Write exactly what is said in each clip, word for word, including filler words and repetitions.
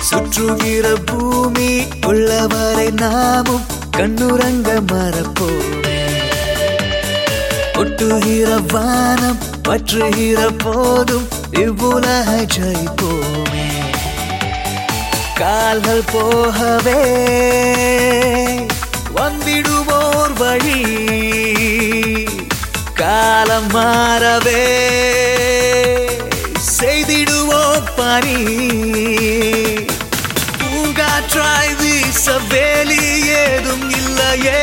சுற்றுகிற பூமி உள்ளவரை நாமும் கண்ணுறங்க மறப்போமே. ஒட்டுகிற வானம் பற்றுகிற போதும் இவ்வுலக ஜெயிப்போமே. கால்கள் போகவே வந்திடுவோர் வழி, காலம் மாறவே செய்திடுவோம் பணி. பூங்காற்றாய் வீச வேலி ஏதும் இல்லையே.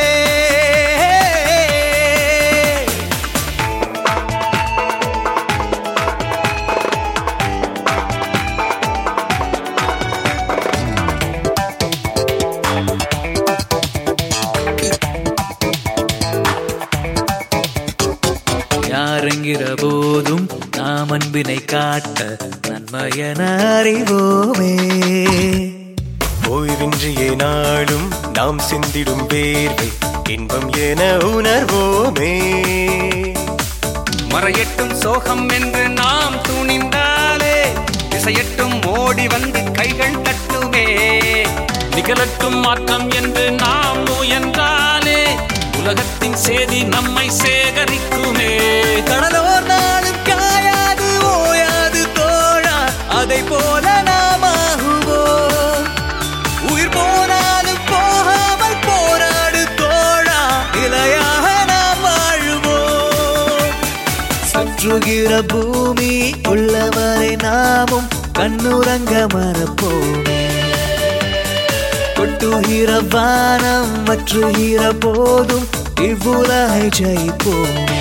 யாரெங்கிற போதும் நாம் அன்பினை காட்ட நன்மையென அறிவோமே. ஓய்வின்றியே நாளும் நாம் சிந்திடும் வேர்வை இன்பம் என உணர்வோமே. மறையட்டும் சோகம் என்று நாம் துணிந்தாலே திசையட்டும் ஓடி வந்து கைகள் தட்டுமே. நிகழட்டும் மாற்றம் என்று நாம் முயன்றாலே உலகத்தின் சேதி நம்மை சேகரிக்குமே. கடலோர் நாளும் காயாது ஓயாது தோழா, அதை போல நாம் ஆகுவோம். உயிர் போனாலும் போகாமல் போராடு தோழா, நிலையாக நாம் வாழுவோம். சுற்றுகிற பூமி உள்ளவரை நாமும் கண்ணுறங்க மறப்போமே. கொட்டுகிற வானம் மற்றுகிற போதும் இவ்வுலகை ஜெயிப்போமே.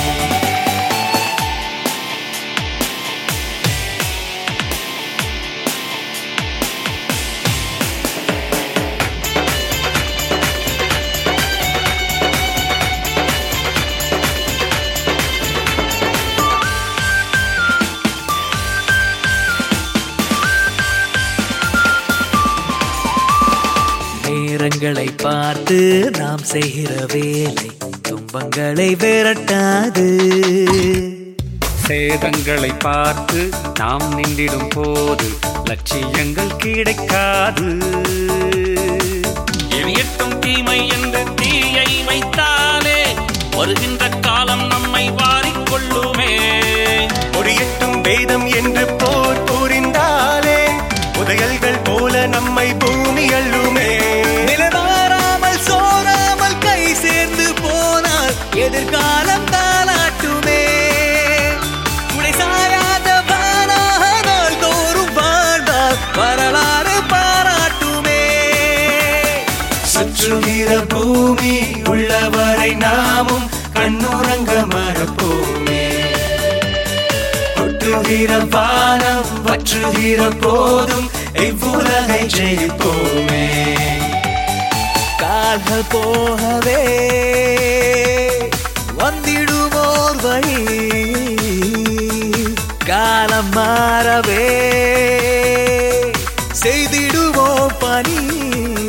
நேரங்களை பார்த்து நாம் செய்கிற வேலை துன்பங்களை விரட்டாது. சேதங்களை பார்த்து நாம் நின்றிடும் போது லட்சியங்கள் கிடைக்காது. எரியட்டும் தீமை என்று தீயை வைத்தாலே வருகின்ற காலம் நம்மை வாரிக்கொள்ளுமே. ஒடியட்டும் வேதம் என்று போர் புரிந்தாலே புதையல்கள் போல நம்மை பூமி அள்ளுமே. நிலமாறாமல் சோறாமல் கை சேர்ந்து போனால் எதிர்காலம் தாளாட்டுமே. துணை சாயாத வானாக நாள் தோறும் வாழ்ந்தால் வரலாறு பாராட்டுமே. சுற்றுகிற பூமி உள்ளவரை நாமும் கண்ணுறங்க மறப்போமே. ஒட்டுகிற வானம் வற்றுகிற போதும் இவ்வுலகை ஜெயிப்போமே. கால்கள் போகவே வந்திடுவோர் வழி, காலம் மாறவே செய்திடுவோம் பணி.